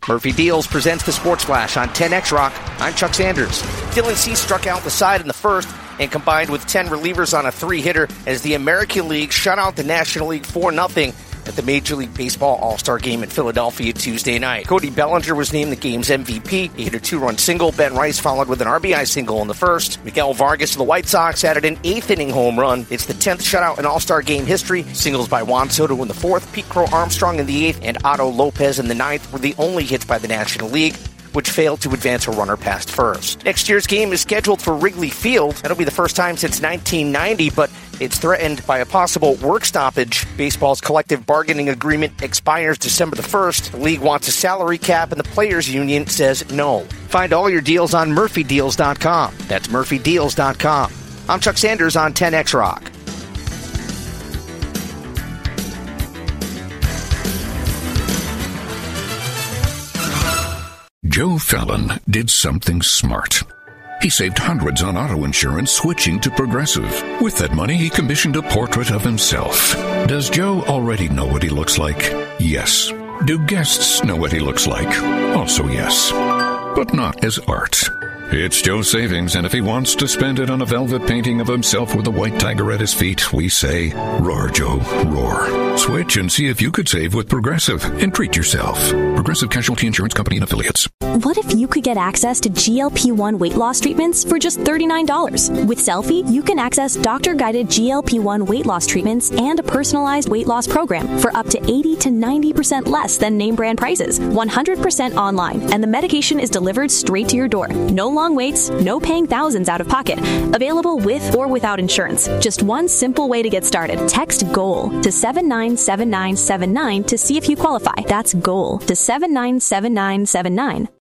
Murphy Deals presents the Sports Flash on 10X Rock. I'm Chuck Sanders. Dylan Cease struck out the side in the first and combined with 10 relievers on a 3-hitter as the American League shut out the National League 4-0 at the Major League Baseball All-Star Game in Philadelphia Tuesday night. Cody Bellinger was named the game's MVP. He hit a 2-run single. Ben Rice followed with an RBI single in the first. Miguel Vargas of the White Sox added an 8th-inning home run. It's the 10th shutout in All-Star Game history. Singles by Juan Soto in the 4th, Pete Crow Armstrong in the 8th, and Otto Lopez in the 9th were the only hits by the National League, which failed to advance a runner past first. Next year's game is scheduled for Wrigley Field. That'll be the first time since 1990, but it's threatened by a possible work stoppage. Baseball's collective bargaining agreement expires December the 1st. The league wants a salary cap, and the players' union says no. Find all your deals on murphydeals.com. That's murphydeals.com. I'm Chuck Sanders on 10X Rock. Joe Fallon did something smart. He saved hundreds on auto insurance switching to Progressive. With that money, he commissioned a portrait of himself. Does Joe already know what he looks like? Yes. Do guests know what he looks like? Also yes. But not as art. It's Joe's savings, and if he wants to spend it on a velvet painting of himself with a white tiger at his feet, we say, roar, Joe, roar. Switch and see if you could save with Progressive and treat yourself. Progressive Casualty Insurance Company and Affiliates. What if you could get access to GLP-1 weight loss treatments for just $39? With Selfie, you can access doctor-guided GLP-1 weight loss treatments and a personalized weight loss program for up to 80 to 90% less than name brand prices, 100% online, and the medication is delivered straight to your door. No long waits, no paying thousands out of pocket. Available with or without insurance. Just one simple way to get started. Text GOAL to 797979 to see if you qualify. That's GOAL to 797979.